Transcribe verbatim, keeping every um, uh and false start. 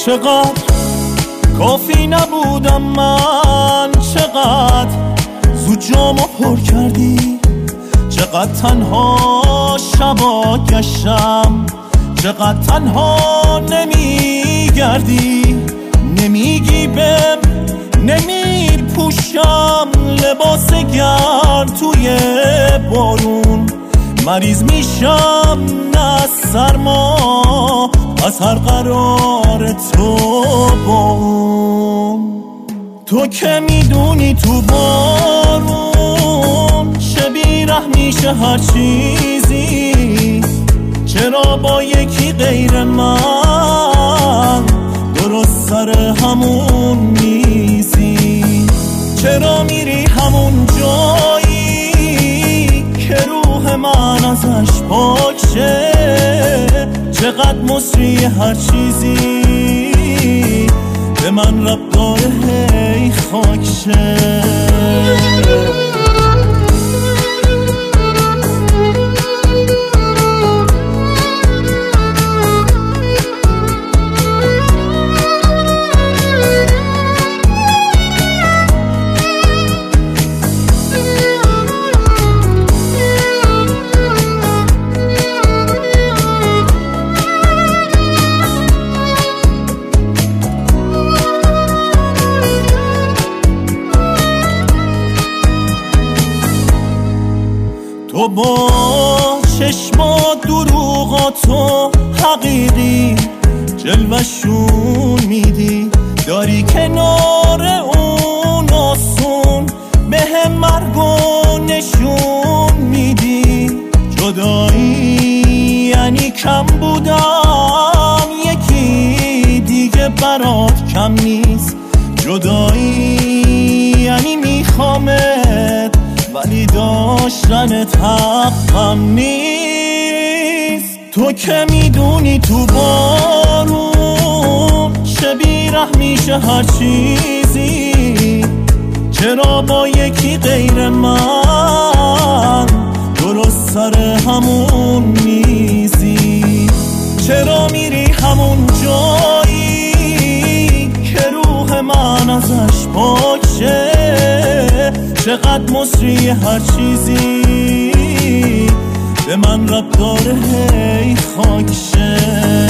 چقدر کافی نبودم من، چقدر زود جامو پر کردی، چقدر تنها شبا گشتم، چقدر تنها نمیگردی، نمیگی بهم نمیر پوشم لباس گرم توی بارون، مریض میشم نه سرما از هر قرار تو با اون. تو که میدونی تو بارون چه بی‌رحم میشه هر چیزی، چرا با یکی غیر من درست سر همون میزی؟ چرا میری همون جایی که روح من ازش پاک شه؟ چقدر مصری هر چیزی به من رب داره هی خاک شه. تو با چشمات دروغاتو حقیقی جلوشون میدی، داری کنار اون آسون به هم مرگو نشون میدی. جدایی یعنی کم بودم، یکی دیگه برات کم نیست. جدایی یعنی میخوامت ولی داشتنت حقم نیست. تو که میدونی تو بارون چه بی‌رحم میشه هر چیزی، چرا با یکی غیر من درست سر همون میزی؟ چرا میری همون جایی که روح من ازش پاک شه؟ چقدر مصری هر چیزی به من رب داره هی خاک شه.